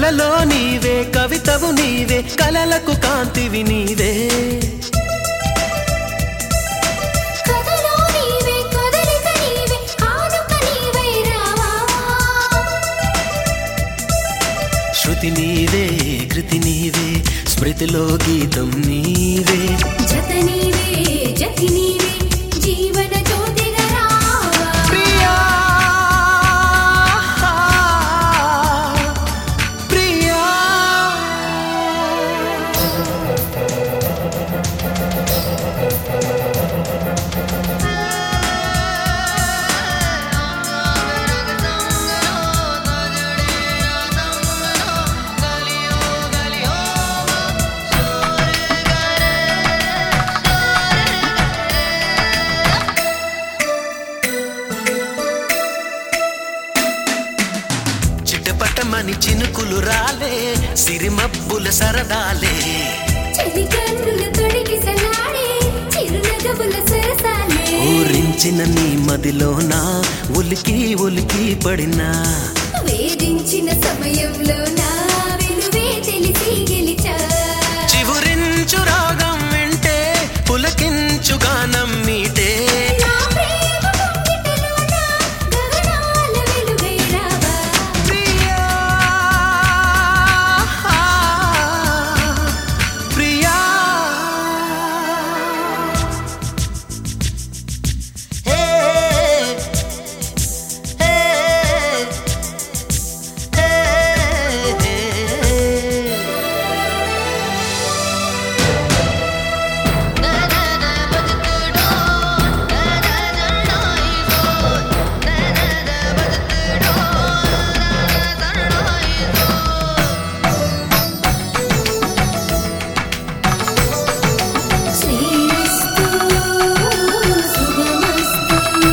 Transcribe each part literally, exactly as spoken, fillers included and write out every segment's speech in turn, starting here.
కలలో నీవే కవితవు నీవే కలలకు కాంతివి నీవే శృతి నీవే కృతి నీవే స్మృతిలో గీతం నీవే జత నీవే జతి నీవే జీవన జ్యోతిగా రావా ప్రియా ప్రియా చిట్టపట్టమని చినుకులు రాలే సిరిమబ్బుల సరదాలే చలికన్నుల తొడిగి సలాడే చిరునగవుల సరసాలే ఊరించిన నీ మదిలోన ఉలికి ఉలికి పడినా వేధించిన సమయంలో నా విలువే తెలిసి గెలిచా చివురించు రాగం వింటే పులకించు గానం మీటే నా ప్రేమ ముంగిటలోన గగనాల వెలుగై రావా ప్రియా ప్రియా హే హే శ్రీరస్తు శుభమస్తు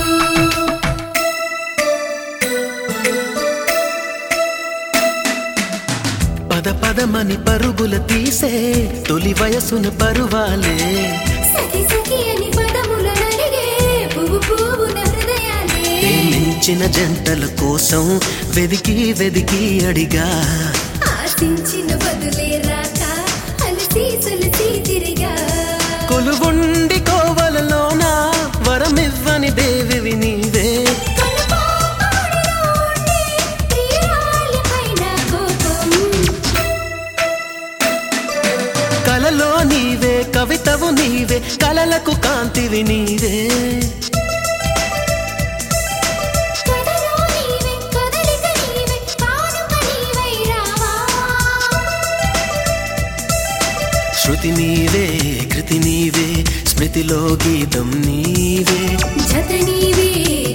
పద పదమని పరుగుల తీసే తొలి వయసును పరువాలే సఖి సఖి అని పదముల నడిగే పువ్వు పువ్వున హృదయాలే ప్రేమించిన జంటల కోసం వెదికి వెదికి అడిగా ఆశించిన బదులే రాక అలసి సొలసి తిరిగా కొలువుండి కోవలలోన వరమివ్వని దేవివి నీవే కనుపాపడిలో ఉండి ప్రియురాలి పైన కోపం కలలో నీవే కవితవు నీవే కలలకు కాంతివి నీవే కథలో నీవే కదలిక నీవే కానుక నీవై రావా శృతి నీవే కృతి నీవే స్మృతిలో గీతం నీవే జత నీవే